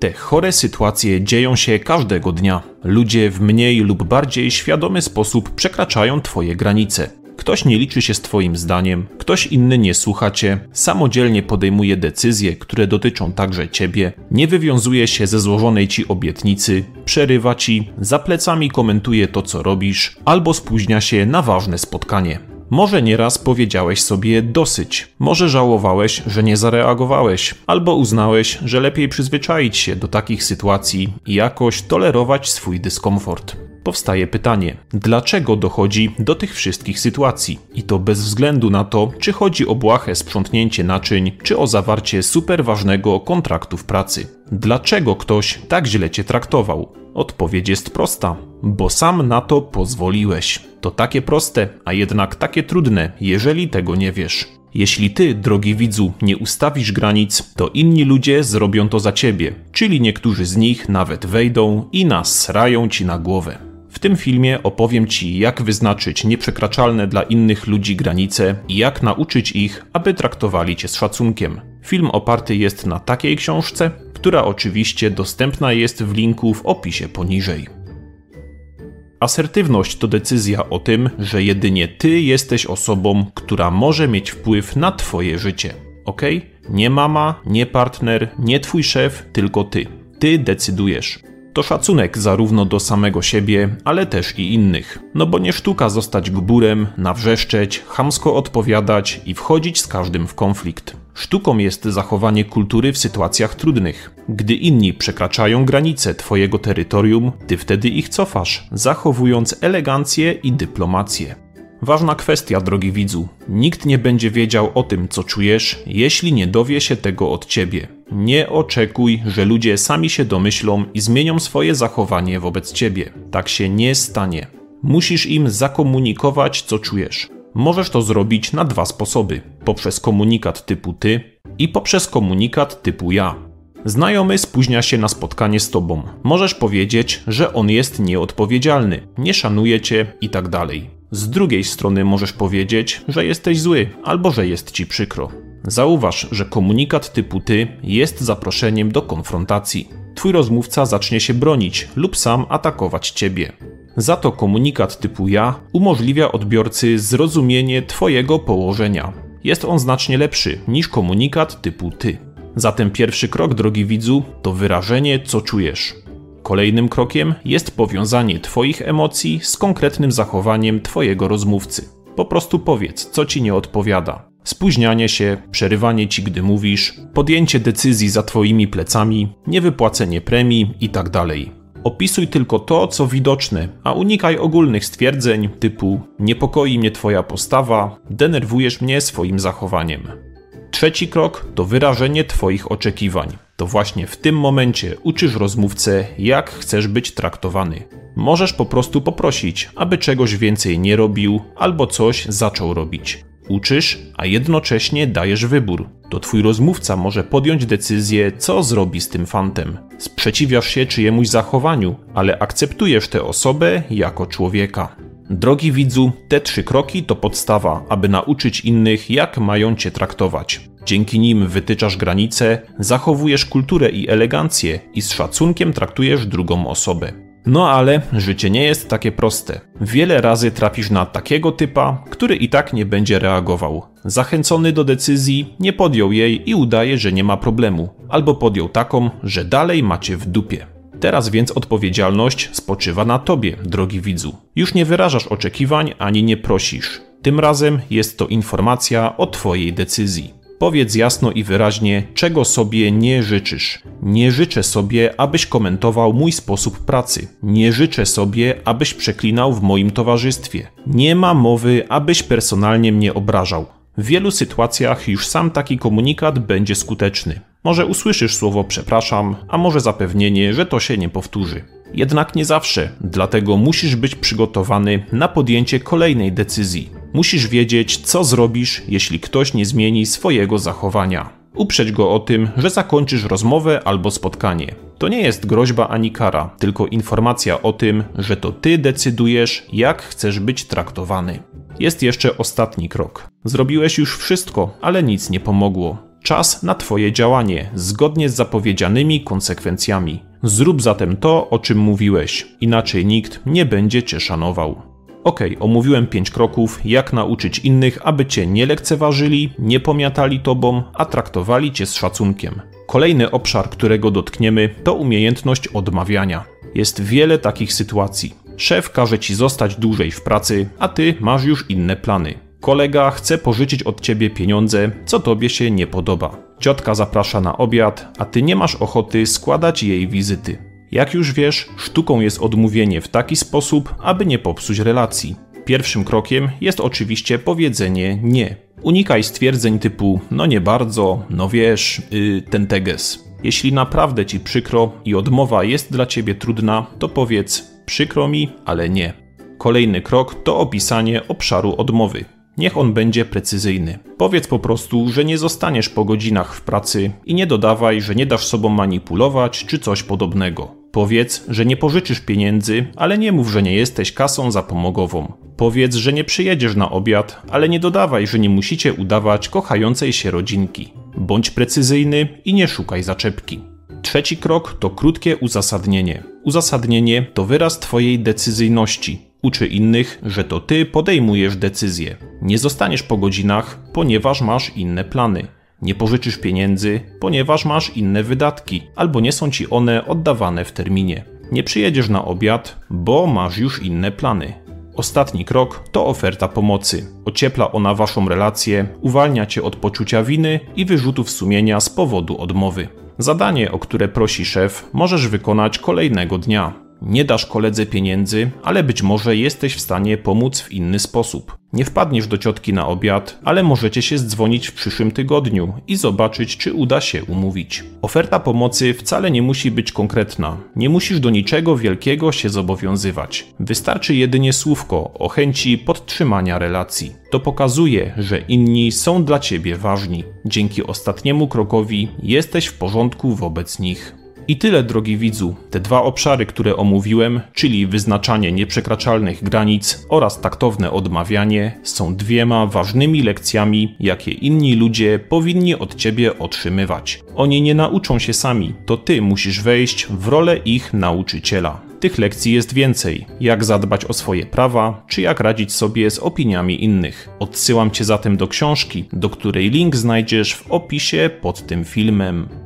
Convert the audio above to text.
Te chore sytuacje dzieją się każdego dnia. Ludzie w mniej lub bardziej świadomy sposób przekraczają twoje granice. Ktoś nie liczy się z twoim zdaniem, ktoś inny nie słucha cię, samodzielnie podejmuje decyzje, które dotyczą także ciebie, nie wywiązuje się ze złożonej ci obietnicy, przerywa ci, za plecami komentuje to, co robisz, albo spóźnia się na ważne spotkanie. Może nieraz powiedziałeś sobie dosyć, może żałowałeś, że nie zareagowałeś, albo uznałeś, że lepiej przyzwyczaić się do takich sytuacji i jakoś tolerować swój dyskomfort. Powstaje pytanie, dlaczego dochodzi do tych wszystkich sytuacji? I to bez względu na to, czy chodzi o błahe sprzątnięcie naczyń, czy o zawarcie super ważnego kontraktu w pracy. Dlaczego ktoś tak źle cię traktował? Odpowiedź jest prosta, bo sam na to pozwoliłeś. To takie proste, a jednak takie trudne, jeżeli tego nie wiesz. Jeśli ty, drogi widzu, nie ustawisz granic, to inni ludzie zrobią to za ciebie, czyli niektórzy z nich nawet wejdą i nasrają ci na głowę. W tym filmie opowiem ci, jak wyznaczyć nieprzekraczalne dla innych ludzi granice i jak nauczyć ich, aby traktowali cię z szacunkiem. Film oparty jest na takiej książce, która oczywiście dostępna jest w linku w opisie poniżej. Asertywność to decyzja o tym, że jedynie ty jesteś osobą, która może mieć wpływ na twoje życie. Ok? Nie mama, nie partner, nie twój szef, tylko ty. Ty decydujesz. To szacunek zarówno do samego siebie, ale też i innych. No bo nie sztuka zostać gburem, nawrzeszczeć, chamsko odpowiadać i wchodzić z każdym w konflikt. Sztuką jest zachowanie kultury w sytuacjach trudnych. Gdy inni przekraczają granice twojego terytorium, ty wtedy ich cofasz, zachowując elegancję i dyplomację. Ważna kwestia, drogi widzu. Nikt nie będzie wiedział o tym, co czujesz, jeśli nie dowie się tego od ciebie. Nie oczekuj, że ludzie sami się domyślą i zmienią swoje zachowanie wobec ciebie. Tak się nie stanie. Musisz im zakomunikować, co czujesz. Możesz to zrobić na dwa sposoby. Poprzez komunikat typu ty i poprzez komunikat typu ja. Znajomy spóźnia się na spotkanie z tobą. Możesz powiedzieć, że on jest nieodpowiedzialny, nie szanuje cię itd. Z drugiej strony możesz powiedzieć, że jesteś zły albo że jest ci przykro. Zauważ, że komunikat typu ty jest zaproszeniem do konfrontacji. Twój rozmówca zacznie się bronić lub sam atakować ciebie. Za to komunikat typu ja umożliwia odbiorcy zrozumienie twojego położenia. Jest on znacznie lepszy niż komunikat typu ty. Zatem pierwszy krok, drogi widzu, to wyrażenie, co czujesz. Kolejnym krokiem jest powiązanie twoich emocji z konkretnym zachowaniem twojego rozmówcy. Po prostu powiedz, co ci nie odpowiada. Spóźnianie się, przerywanie ci, gdy mówisz, podjęcie decyzji za twoimi plecami, niewypłacenie premii itd. Opisuj tylko to, co widoczne, a unikaj ogólnych stwierdzeń typu niepokoi mnie twoja postawa, denerwujesz mnie swoim zachowaniem. Trzeci krok to wyrażenie twoich oczekiwań. To właśnie w tym momencie uczysz rozmówcę, jak chcesz być traktowany. Możesz po prostu poprosić, aby czegoś więcej nie robił albo coś zaczął robić. Uczysz, a jednocześnie dajesz wybór. To twój rozmówca może podjąć decyzję, co zrobi z tym fantem. Sprzeciwiasz się czyjemuś zachowaniu, ale akceptujesz tę osobę jako człowieka. Drogi widzu, te 3 kroki to podstawa, aby nauczyć innych, jak mają cię traktować. Dzięki nim wytyczasz granice, zachowujesz kulturę i elegancję i z szacunkiem traktujesz drugą osobę. No ale życie nie jest takie proste. Wiele razy trafisz na takiego typa, który i tak nie będzie reagował. Zachęcony do decyzji, nie podjął jej i udaje, że nie ma problemu. Albo podjął taką, że dalej macie w dupie. Teraz więc odpowiedzialność spoczywa na tobie, drogi widzu. Już nie wyrażasz oczekiwań ani nie prosisz. Tym razem jest to informacja o twojej decyzji. Powiedz jasno i wyraźnie, czego sobie nie życzysz. Nie życzę sobie, abyś komentował mój sposób pracy. Nie życzę sobie, abyś przeklinał w moim towarzystwie. Nie ma mowy, abyś personalnie mnie obrażał. W wielu sytuacjach już sam taki komunikat będzie skuteczny. Może usłyszysz słowo przepraszam, a może zapewnienie, że to się nie powtórzy. Jednak nie zawsze, dlatego musisz być przygotowany na podjęcie kolejnej decyzji. Musisz wiedzieć, co zrobisz, jeśli ktoś nie zmieni swojego zachowania. Uprzeć go o tym, że zakończysz rozmowę albo spotkanie. To nie jest groźba ani kara, tylko informacja o tym, że to ty decydujesz, jak chcesz być traktowany. Jest jeszcze ostatni krok. Zrobiłeś już wszystko, ale nic nie pomogło. Czas na twoje działanie, zgodnie z zapowiedzianymi konsekwencjami. Zrób zatem to, o czym mówiłeś, inaczej nikt nie będzie cię szanował. Okej, omówiłem 5 kroków, jak nauczyć innych, aby cię nie lekceważyli, nie pomiatali tobą, a traktowali cię z szacunkiem. Kolejny obszar, którego dotkniemy, to umiejętność odmawiania. Jest wiele takich sytuacji. Szef każe ci zostać dłużej w pracy, a ty masz już inne plany. Kolega chce pożyczyć od ciebie pieniądze, co tobie się nie podoba. Ciotka zaprasza na obiad, a ty nie masz ochoty składać jej wizyty. Jak już wiesz, sztuką jest odmówienie w taki sposób, aby nie popsuć relacji. Pierwszym krokiem jest oczywiście powiedzenie nie. Unikaj stwierdzeń typu no nie bardzo, no wiesz, ten teges. Jeśli naprawdę ci przykro i odmowa jest dla ciebie trudna, to powiedz przykro mi, ale nie. Kolejny krok to opisanie obszaru odmowy. Niech on będzie precyzyjny. Powiedz po prostu, że nie zostaniesz po godzinach w pracy i nie dodawaj, że nie dasz sobą manipulować czy coś podobnego. Powiedz, że nie pożyczysz pieniędzy, ale nie mów, że nie jesteś kasą zapomogową. Powiedz, że nie przyjedziesz na obiad, ale nie dodawaj, że nie musicie udawać kochającej się rodzinki. Bądź precyzyjny i nie szukaj zaczepki. Trzeci krok to krótkie uzasadnienie. Uzasadnienie to wyraz twojej decyzyjności. Uczy innych, że to ty podejmujesz decyzję. Nie zostaniesz po godzinach, ponieważ masz inne plany. Nie pożyczysz pieniędzy, ponieważ masz inne wydatki, albo nie są ci one oddawane w terminie. Nie przyjedziesz na obiad, bo masz już inne plany. Ostatni krok to oferta pomocy. Ociepla ona waszą relację, uwalnia cię od poczucia winy i wyrzutów sumienia z powodu odmowy. Zadanie, o które prosi szef, możesz wykonać kolejnego dnia. Nie dasz koledze pieniędzy, ale być może jesteś w stanie pomóc w inny sposób. Nie wpadniesz do ciotki na obiad, ale możecie się zdzwonić w przyszłym tygodniu i zobaczyć, czy uda się umówić. Oferta pomocy wcale nie musi być konkretna. Nie musisz do niczego wielkiego się zobowiązywać. Wystarczy jedynie słówko o chęci podtrzymania relacji. To pokazuje, że inni są dla ciebie ważni. Dzięki ostatniemu krokowi jesteś w porządku wobec nich. I tyle, drogi widzu. Te 2 obszary, które omówiłem, czyli wyznaczanie nieprzekraczalnych granic oraz taktowne odmawianie, są 2 ważnymi lekcjami, jakie inni ludzie powinni od ciebie otrzymywać. Oni nie nauczą się sami, to ty musisz wejść w rolę ich nauczyciela. Tych lekcji jest więcej, jak zadbać o swoje prawa, czy jak radzić sobie z opiniami innych. Odsyłam cię zatem do książki, do której link znajdziesz w opisie pod tym filmem.